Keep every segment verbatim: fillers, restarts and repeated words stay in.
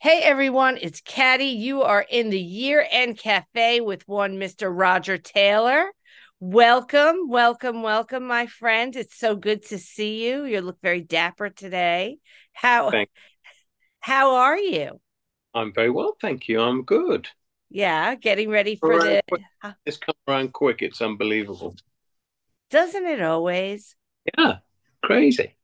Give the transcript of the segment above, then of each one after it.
Hey everyone, it's Caddy. You are in the Year End Cafe with one Mister Roger Taylor. Welcome, welcome, welcome, my friend. It's so good to see you. You look very dapper today. How Thank how are you? I'm very well, thank you. I'm good. Yeah, getting ready for Around the quick. It's come around quick. It's unbelievable. doesn't it always? Yeah, crazy.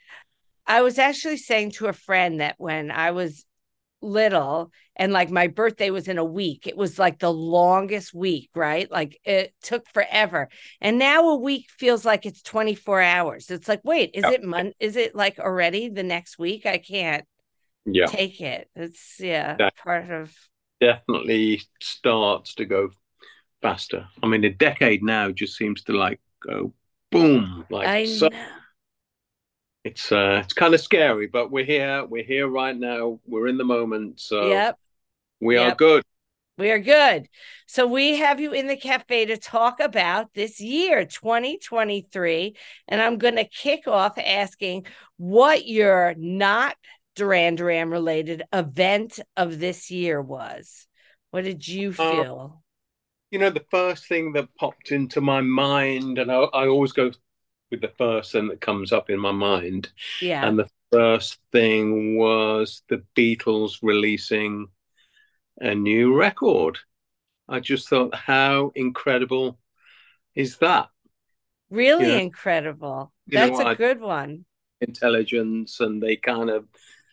I was actually saying to a friend that when I was little and like my birthday was in a week, it was like the longest week, right? Like it took forever, and now a week feels like it's twenty-four hours. It's like, wait, is Yeah, it mon is it like already the next week? I can't yeah. take it. It's, yeah, That part of. definitely starts to go faster. I mean, a decade now just seems to like go boom, like I so. know. It's uh, it's kind of scary, but we're here. We're here right now. We're in the moment, so Yep, we are yep, good. we are good. So we have you in the cafe to talk about this year twenty twenty-three, and I'm going to kick off asking what your not Duran Duran related event of this year was. What did you Uh, feel? you know, the first thing that popped into my mind, and I, I always go with the first thing that comes up in my mind. Yeah. And the first thing was the Beatles releasing a new record. I just thought, how incredible is that? You Really know, incredible. you know That's a what? good one. Intelligence, and they kind of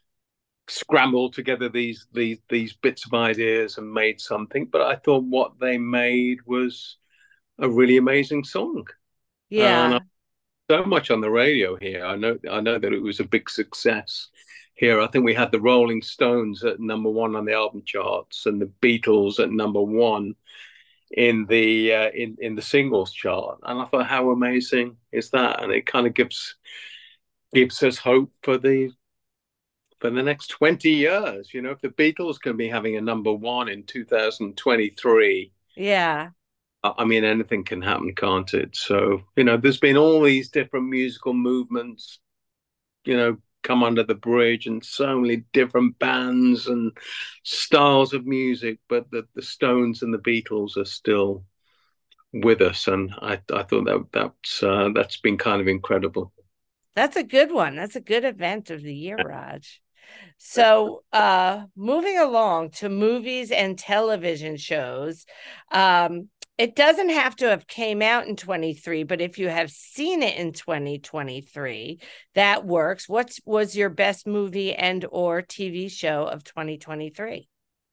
scrambled together these these these bits of ideas and made something. But I thought what they made was a really amazing song. And Yeah. so much on the radio here. I know I know that it was a big success here. I think we had the Rolling Stones at number one on the album charts and the Beatles at number one in the uh, in in the singles chart. And I thought, how amazing is that? And it kind of gives gives us hope for the for the next twenty years. You know, if the Beatles can be having a number one in two thousand twenty-three, Yeah. I mean, anything can happen, can't it? So, you know, there's been all these different musical movements, you know, come under the bridge, and so many different bands and styles of music, but the, the Stones and the Beatles are still with us, and I I thought that that's uh, that's been kind of incredible. That's a good one. That's a good event of the year, Raj. So, uh, moving along to movies and television shows, um, it doesn't have to have came out in twenty-three, but if you have seen it in twenty twenty-three, that works. What was your best movie and or T V show of twenty twenty-three?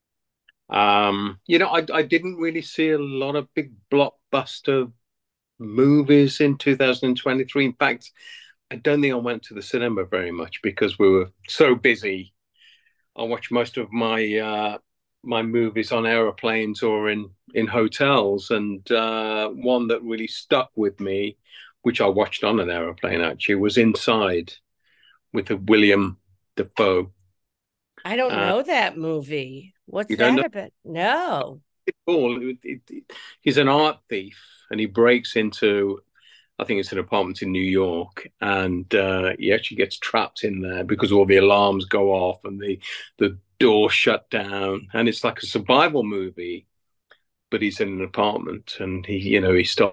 Um, you know, I I didn't really see a lot of big blockbuster movies in two thousand twenty-three. In fact, I don't think I went to the cinema very much because we were so busy. I watched most of my uh, my movies on aeroplanes or in in hotels, and uh, one that really stuck with me, which I watched on an aeroplane actually, was Inside with William Dafoe. I don't Uh, know that movie. What's you don't that know about? No. it all. It, it, it, he's an art thief, and he breaks into, I think it's an apartment in New York, and uh, he actually gets trapped in there because all the alarms go off and the the door shut down, and it's like a survival movie. But he's in an apartment, and he, you know, he stops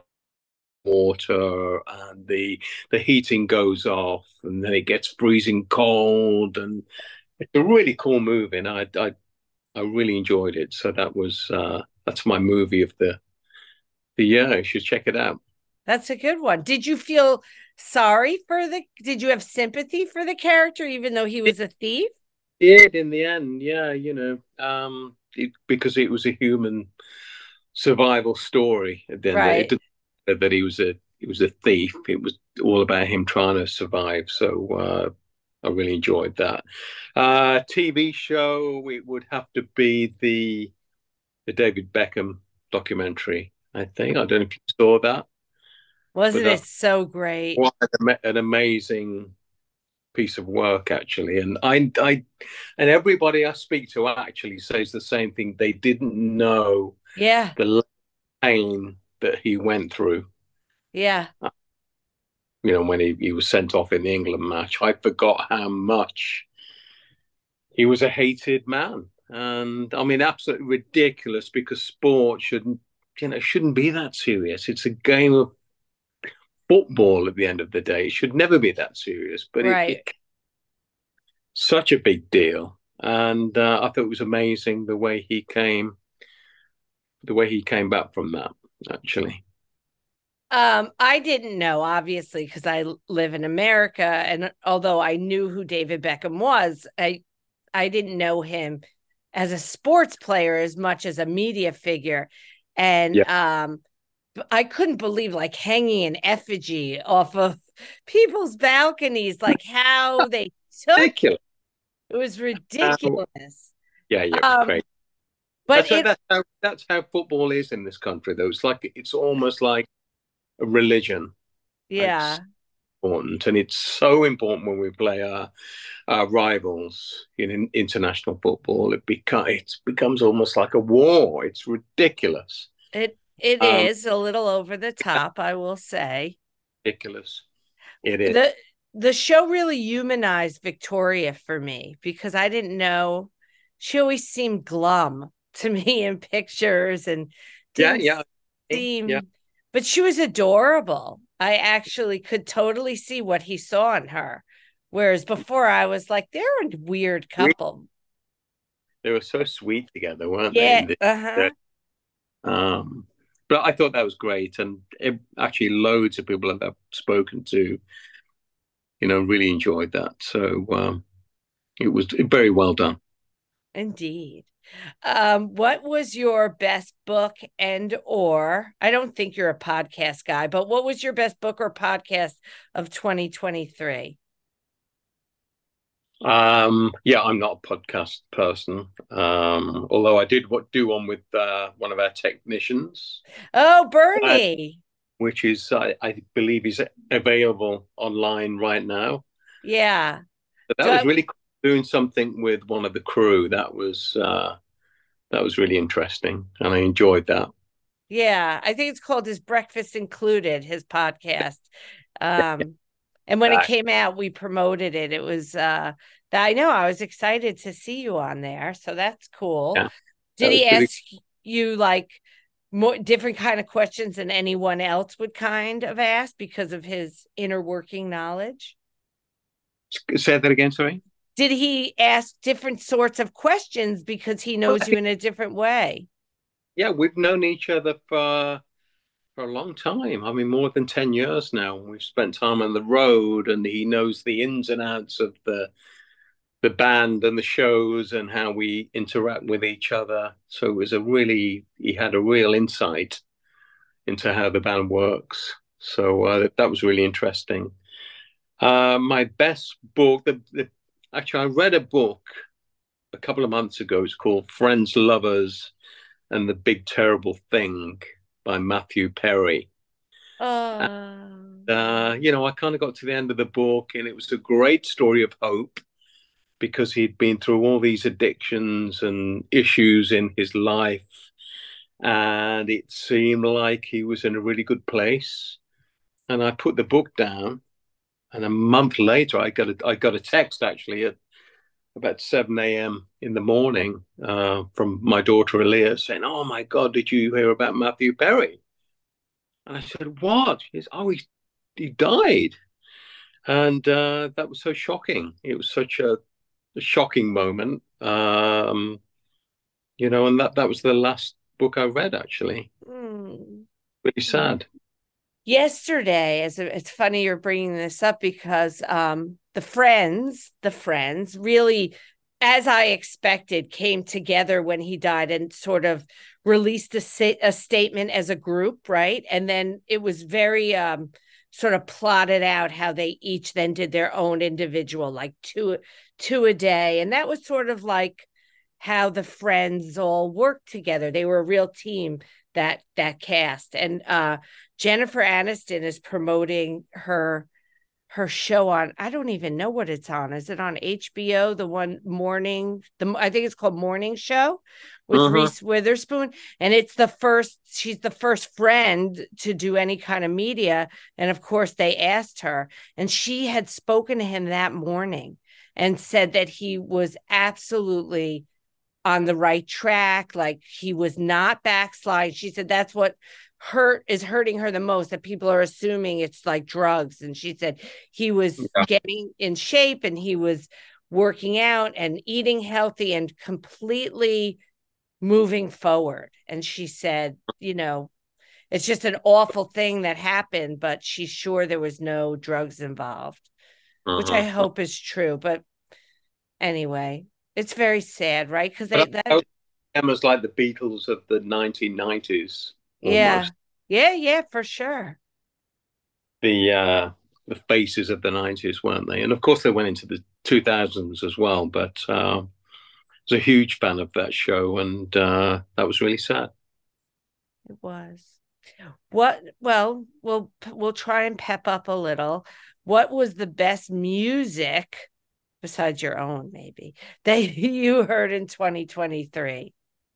water, and the the heating goes off, and then it gets freezing cold, and it's a really cool movie, and I I, I really enjoyed it. So that was uh, that's my movie of the the year. You should check it out. That's a good one. Did you feel sorry for the, did you have sympathy for the character, even though he was a thief? Did in the end, yeah, you know, um, it, because it was a human survival story. Then it Right. didn't matter that he was a he was a thief. It was all about him trying to survive. So uh, I really enjoyed that. Uh, T V show, it would have to be the the David Beckham documentary. I think I don't know if you saw that, but Wasn't it that's so great? quite an amazing piece of work actually. And I, I, and everybody I speak to actually says the same thing. They didn't know Yeah. the pain that he went through. Yeah. Uh, You know, when he, he was sent off in the England match, I forgot how much he was a hated man. And I mean, absolutely ridiculous because sport shouldn't, you know, shouldn't be that serious. It's a game of football at the end of the day. It should never be that serious, but it Right. became such a big deal. And uh, I thought it was amazing the way he came, the way he came back from that, actually. Um, I didn't know, obviously, because I live in America, and although I knew who David Beckham was, I I didn't know him as a sports player as much as a media figure. And Yeah. um, I couldn't believe like hanging an effigy off of people's balconies, like how they took Ridiculous. it was How, ridiculous. yeah, yeah, it was Um, crazy. but That's how, it, that's how that's how football is in this country, though. It's like it's almost like a religion. It's yeah, important, and it's so important when we play our, our rivals in, in international football. It becomes it becomes almost like a war. It's ridiculous. it it Um, is a little over the top, I will say. ridiculous. It is. the The show really humanized Victoria for me because I didn't know she always seemed glum to me in pictures and Yeah, didn't yeah, yeah. seem, but she was adorable. I actually could totally see what he saw in her. Whereas before I was like, they're a weird couple. They were so sweet together, weren't they? Yeah, In this, uh-huh. um, but I thought that was great, and it, actually, loads of people that I've spoken to, you know, really enjoyed that. So um, it was very well done. Indeed. Um, what was your best book and or I don't think you're a podcast guy, but what was your best book or podcast of twenty twenty-three? Um, yeah, I'm not a podcast person, um, although I did what do one with uh, one of our technicians, Oh, uh, Bernie. which is I, I believe is available online right now. Yeah. But Do that was I, really cool, doing something with one of the crew. That was uh, that was really interesting, and I enjoyed that. yeah, I think it's called His Breakfast Included, his podcast. Um, and when it Uh, came out, we promoted it. It was uh I know I was excited to see you on there. So that's cool. yeah, Did that was he pretty. ask you like more different kind of questions than anyone else would kind of ask because of his inner working knowledge? Say that again, sorry. Did he ask different sorts of questions because he Well, knows I you think in a different way? yeah, we've known each other for for a long time. I mean, more than ten years now. We've spent time on the road, and he knows the ins and outs of the the band and the shows and how we interact with each other. So it was a really, he had a real insight into how the band works. So uh, that was really interesting. Uh, my best book, the, the actually, I read a book a couple of months ago. It's called Friends, Lovers, and the Big Terrible Thing by Matthew Perry. And, Uh, uh, you know, I kind of got to the end of the book, and it was a great story of hope because he'd been through all these addictions and issues in his life. And it seemed like he was in a really good place. And I put the book down, and a month later, I got a, I got a text actually at about seven a m in the morning uh, from my daughter Aaliyah saying, "Oh my God, did you hear about Matthew Perry?" And I said, "What?" He's, "Oh, he, he died." And uh, that was so shocking. It was such a, a shocking moment. Um, you know, and that that was the last book I read actually. hmm. Really sad. Yesterday, as a, it's funny you're bringing this up because um, the friends, the friends really, as I expected, came together when he died and sort of released a, a statement as a group, right? And then it was very um, sort of plotted out how they each then did their own individual, like two two a day, and that was sort of like how the friends all worked together. They were a real team, that that cast. And uh Jennifer Aniston is promoting her her show on, I don't even know what it's on. Is it on H B O? The one morning, the I think it's called Morning Show with Uh-huh. Reese Witherspoon. And it's the first, she's the first friend to do any kind of media. And of course, they asked her, and she had spoken to him that morning. and said that he was absolutely on the right track. Like he was not backsliding. She said that's what hurt is hurting her the most, that people are assuming it's like drugs. And she said he was Yeah. getting in shape and he was working out and eating healthy and completely moving forward. And she said, you know, it's just an awful thing that happened, but she's sure there was no drugs involved, which I Uh-huh. hope is true. But anyway, it's very sad, right? Because they But that I, Emma's like the Beatles of the nineteen nineties yeah. almost. Yeah, yeah, for sure. The uh, the faces of the nineties, weren't they? And of course, they went into the two thousands as well. But uh, I was a huge fan of that show, and uh, that was really sad. It was. What well, we'll we'll try and pep up a little. What was the best music besides your own, maybe, that you heard in twenty twenty-three?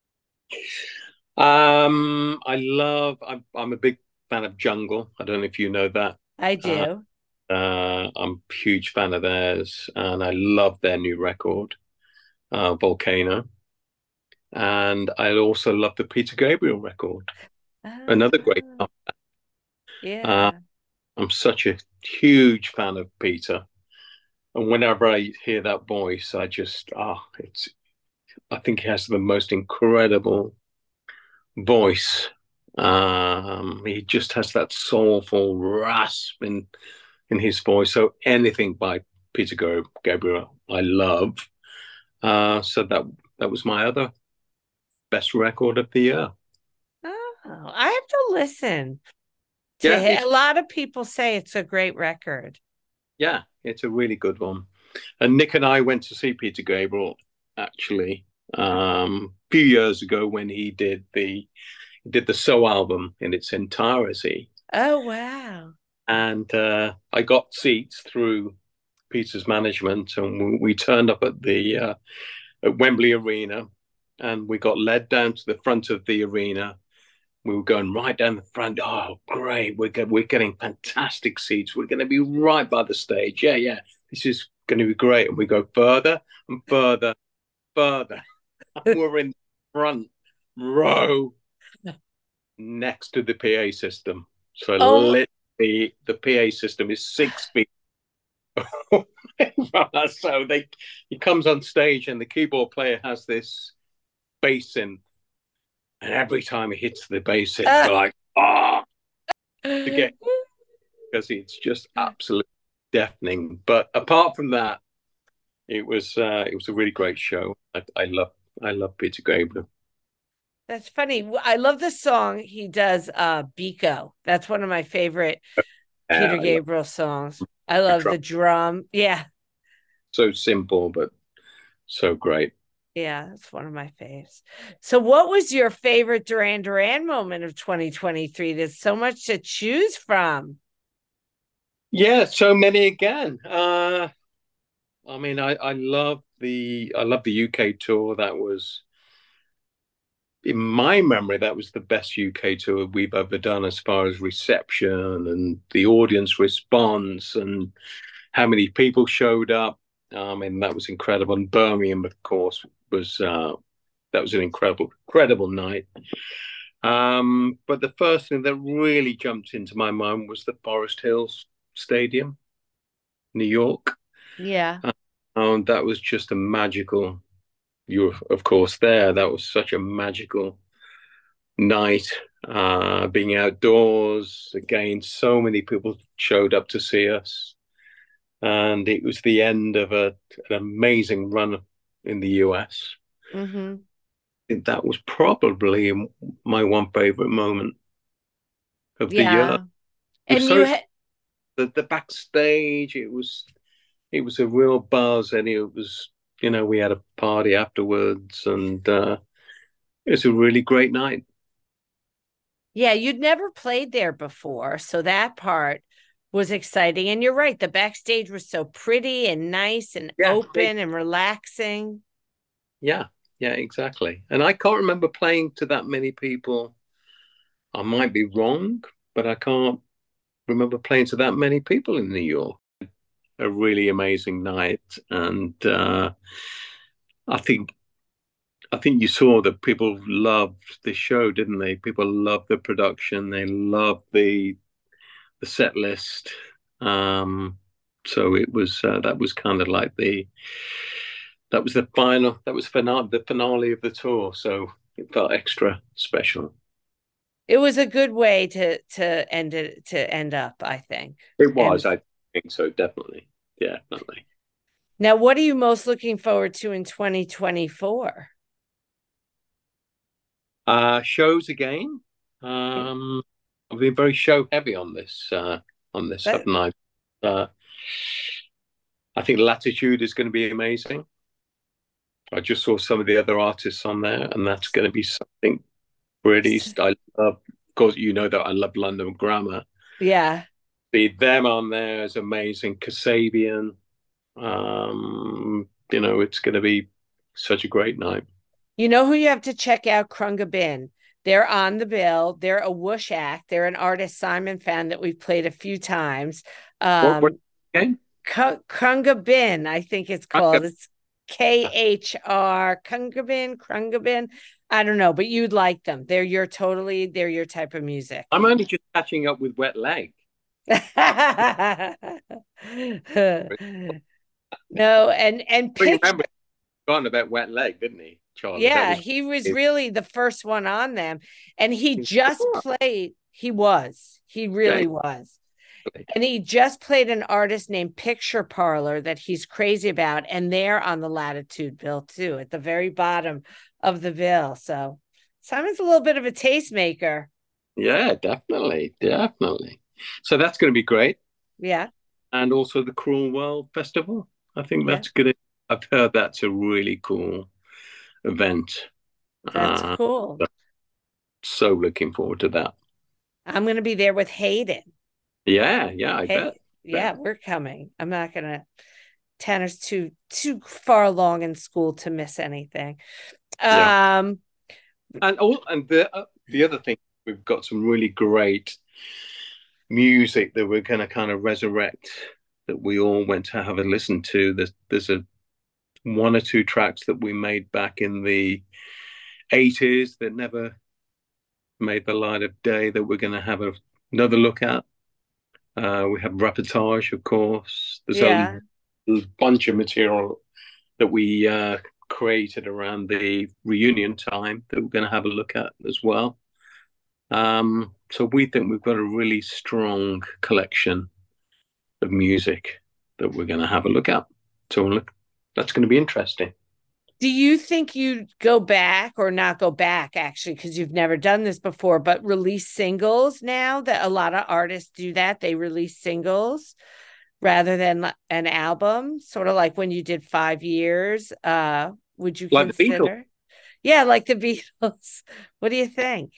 Um, I love. I'm, I'm a big fan of Jungle. I don't know if you know that. I Uh, do. uh, I'm a huge fan of theirs, and I love their new record, uh, Volcano. And I also love the Peter Gabriel record. Another great. Ah, Uh, yeah. I'm such a huge fan of Peter, and whenever I hear that voice, I just ah, it's. I think he has the most incredible voice. Um, he just has that soulful rasp in in his voice. So anything by Peter Gabriel, I love. Uh, so that that was my other best record of the year. Oh, I have to listen to Yeah, it. it's A lot of people say it's a great record. yeah, it's a really good one. And Nick and I went to see Peter Gabriel actually um, a few years ago when he did the he did the So album in its entirety. Oh, wow. And uh, I got seats through Peter's management, and we, we turned up at the uh, at Wembley Arena, and we got led down to the front of the arena. We were going right down the front. Oh, great! We're get, we're getting fantastic seats. We're going to be right by the stage. Yeah, yeah. This is going to be great. And we go further and further, further. We're in the front row next to the P A system. So Oh, literally, the P A system is six feet. So they he comes on stage and the keyboard player has this basin, and every time he hits the basin, uh, you're like, oh, to get because it's just absolutely deafening. But apart from that, it was uh, it was a really great show. I, I love I love Peter Gabriel. that's funny. I love the song he does, uh, Biko. That's one of my favorite Yeah, Peter I love Gabriel songs. I the love drum. the drum. Yeah. So simple, but so great. Yeah, it's one of my faves. So what was your favorite Duran Duran moment of twenty twenty-three? There's so much to choose from. Yeah, so many again. Uh, I mean, I, I love the I love the U K tour. That was in my memory, that was the best U K tour we've ever done as far as reception and the audience response and how many people showed up. I mean, that was incredible. And Birmingham, of course, was uh, that was an incredible, incredible night. Um, but the first thing that really jumped into my mind was the Forest Hills Stadium, New York. Yeah. Uh, and that was just a magical. You were, of course, there. That was such a magical night. Uh, being outdoors again, so many people showed up to see us, and it was the end of a, an amazing run in the U S. Mm-hmm. I think that was probably my one favorite moment of the year. Yeah. It was And you so had the, the backstage. It was it was a real buzz, and it was you know we had a party afterwards, and uh, it was a really great night. yeah, you'd never played there before, so that part was exciting. And you're right, the backstage was so pretty and nice and Yeah, open and relaxing. yeah, yeah, exactly. And I can't remember playing to that many people. I might be wrong, but I can't remember playing to that many people in New York. a really amazing night, and uh, I think I think you saw that people loved the show, didn't they? People loved the production. They loved the the set list. Um, so it was uh, that was kind of like the that was the final that was finale the finale of the tour. So it felt extra special. It was a good way to to end it to end up, I think. It And was, I think so, definitely, definitely. now, what are you most looking forward to in twenty twenty-four? Uh, shows again. Um, I've been very show heavy on this uh, on this, That, haven't I? Uh, I think Latitude is going to be amazing. I just saw some of the other artists on there, and that's going to be something pretty. I love, of course, you know that I love London Grammar. yeah. See them on there is amazing. Kasabian, um, you know, it's going to be such a great night. You know who you have to check out? Krunga Bin. They're on the bill. They're a whoosh act. They're an artist Simon found that we've played a few times. What, what Um, again? Krunga Bin, I think it's called. It's K H R Krunga Bin, Krunga Bin. I don't know, but you'd like them. They're your totally, they're your type of music. I'm only just catching up with Wet Leg. No, and and But you pitch. remember, gone about Wet Leg, didn't he, Charlie? That Yeah, was he was really the first one on them. And he just played, he was, he really was. And he just played an artist named Picture Parlor that he's crazy about. And they're on the Latitude bill too, at the very bottom of the bill. So Simon's a little bit of a tastemaker. Yeah, definitely, definitely. So that's going to be great. Yeah. And also the Cruel World Festival. I think Yeah. that's good. I've heard that's a really cool event. That's Uh, cool. so looking forward to that. I'm going to be there with Hayden. Yeah, yeah, I Hey, bet. yeah, we're coming. I'm not going to. Tanner's too too far along in school to miss anything. Yeah. Um, And all and the uh, the other thing, we've got some really great music that we're going to kind of resurrect that we all went to have a listen to. There's there's a one or two tracks that we made back in the eighties that never made the light of day that we're going to have a, another look at. Uh, we have Reportage, of course. There's yeah. a bunch of material that we uh, created around the reunion time that we're going to have a look at as well. Um, so we think we've got a really strong collection of music that we're going to have a look at. So look, that's going to be interesting. Do you think you'd go back or not go back, actually, because you've never done this before, but release singles now that a lot of artists do that? They release singles rather than an album, sort of like when you did five years. Uh, would you Like the Beatles. consider? Yeah, like the Beatles. What do you think?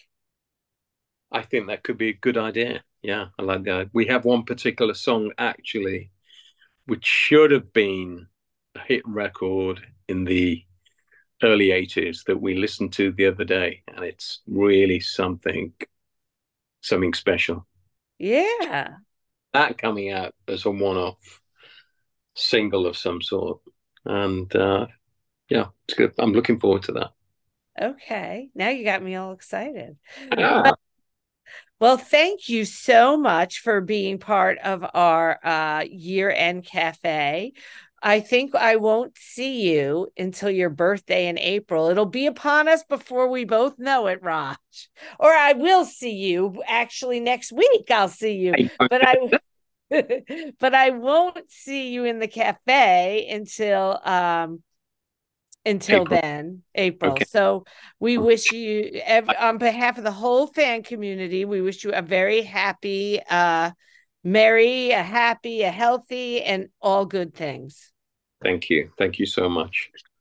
I think that could be a good idea. Yeah, I like that. We have one particular song actually, which should have been a hit record in the early eighties that we listened to the other day, and it's really something something special. Yeah. That coming out as a one-off single of some sort, and uh, yeah, it's good. I'm looking forward to that. Okay. Now you got me all excited. Yeah. Well, thank you so much for being part of our uh, year-end cafe. I think I won't see you until your birthday in April. It'll be upon us before we both know it, Raj. Or I will see you actually next week. I'll see you, but I but I won't see you in the cafe until um until April. then, April. Okay. So we wish you, on behalf of the whole fan community, we wish you a very happy, uh, merry, a happy, a healthy, and all good things. Thank you. Thank you so much.